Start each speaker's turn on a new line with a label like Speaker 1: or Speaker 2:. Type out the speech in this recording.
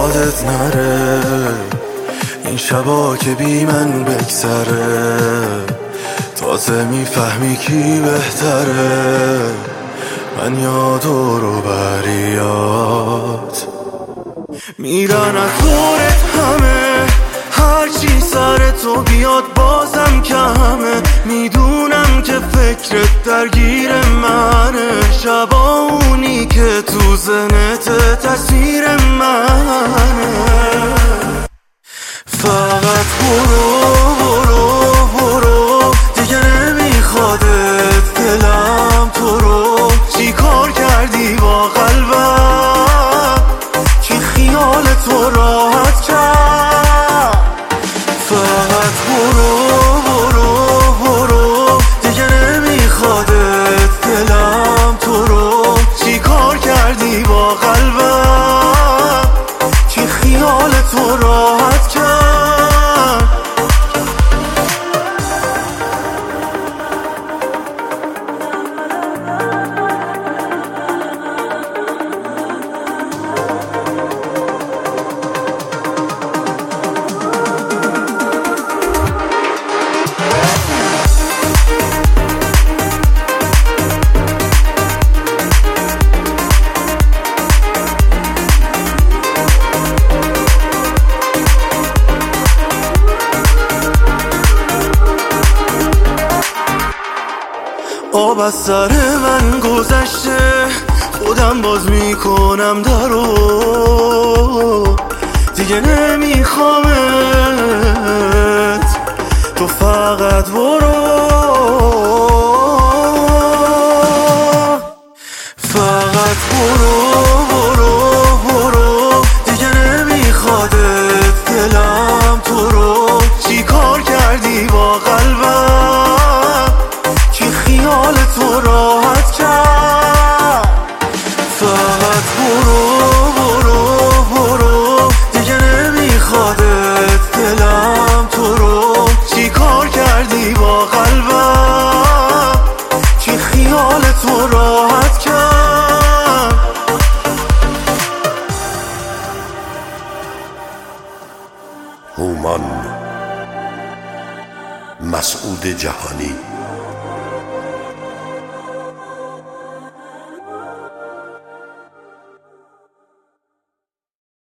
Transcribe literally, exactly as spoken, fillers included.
Speaker 1: یادت نره این شبا که بی من بگذره، تازه میفهمی کی بهتره، من یا دور و بریات میرن از دورت همه، هرچی سر تو بیاد بازم کمه، میدونم که فکرت درگیر منه، شبا اونی که تو زنت تصویر منه، فقط برو برو برو دیگه نمیخوادت دلم تو رو، چی کار کردی با قلبم که خیال تو راحت کرد، فقط برو برو برو دیگه نمیخوادت دلم تو رو، چی کار کردی با قلبم که خیال تو راحت کرد. آب از سر من گذشته، خودم باز میکنم درو، دیگه نمیخوامت تو، فقط برو فقط برو برو برو دیگه نمیخوادت دلم تو رو، چی کار کردی با قلبم که خیال تو راحت کرد، فقط برو برو برو دیگه نمیخوادت دلم تو رو، چی کار کردی با قلبم که خیال تو راحت کرد.
Speaker 2: هومان مسعود جهانی